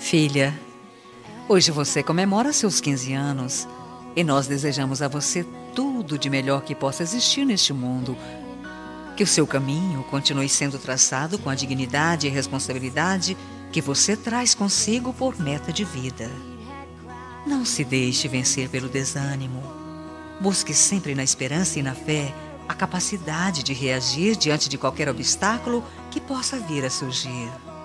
Filha, hoje você comemora seus 15 anos e nós desejamos a você tudo de melhor que possa existir neste mundo. Que o seu caminho continue sendo traçado com a dignidade e responsabilidade que você traz consigo por meta de vida. Não se deixe vencer pelo desânimo. Busque sempre na esperança e na fé a capacidade de reagir diante de qualquer obstáculo que possa vir a surgir.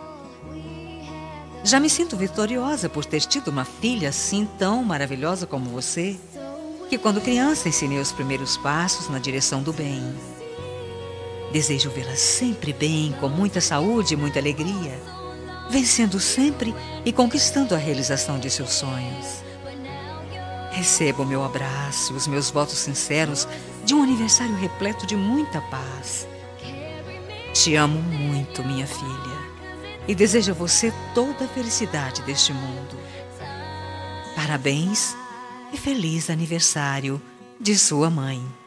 Já me sinto vitoriosa por ter tido uma filha assim tão maravilhosa como você, que quando criança ensinei os primeiros passos na direção do bem. Desejo vê-la sempre bem, com muita saúde e muita alegria, vencendo sempre e conquistando a realização de seus sonhos. Receba o meu abraço e os meus votos sinceros de um aniversário repleto de muita paz. Te amo muito, minha filha, e desejo a você toda a felicidade deste mundo. Parabéns e feliz aniversário de sua mãe.